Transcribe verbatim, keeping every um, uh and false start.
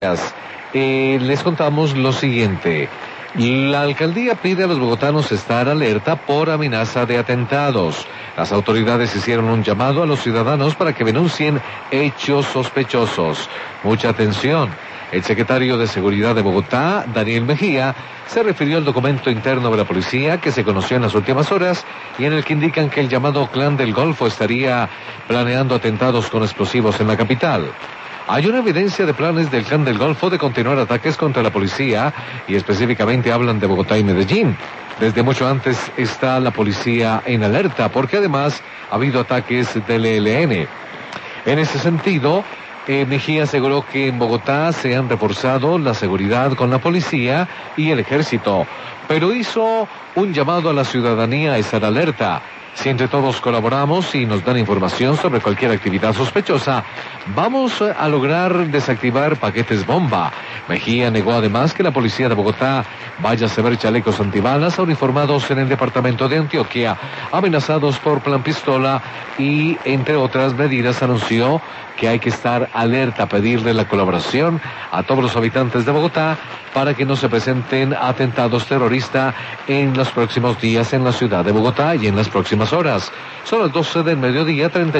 Eh, les contamos lo siguiente. La alcaldía pide a los bogotanos estar alerta por amenaza de atentados. Las autoridades hicieron un llamado a los ciudadanos para que denuncien hechos sospechosos. Mucha atención. El secretario de Seguridad de Bogotá, Daniel Mejía, se refirió al documento interno de la policía que se conoció en las últimas horas y en el que indican que el llamado Clan del Golfo estaría planeando atentados con explosivos en la capital. Hay una evidencia de planes del Clan del Golfo de continuar ataques contra la policía y específicamente hablan de Bogotá y Medellín. Desde mucho antes está la policía en alerta porque además ha habido ataques del E L N. En ese sentido, eh, Mejía aseguró que en Bogotá se han reforzado la seguridad con la policía y el ejército, pero hizo un llamado a la ciudadanía a estar alerta. Si entre todos colaboramos y nos dan información sobre cualquier actividad sospechosa, vamos a lograr desactivar paquetes bomba. Mejía negó además que la policía de Bogotá vaya a ceder chalecos antibalas a uniformados en el departamento de Antioquia, amenazados por plan pistola y, entre otras medidas, anunció que hay que estar alerta, pedirle la colaboración a todos los habitantes de Bogotá para que no se presenten atentados terroristas en los próximos días en la ciudad de Bogotá y en las próximas horas. Son las doce del mediodía, treinta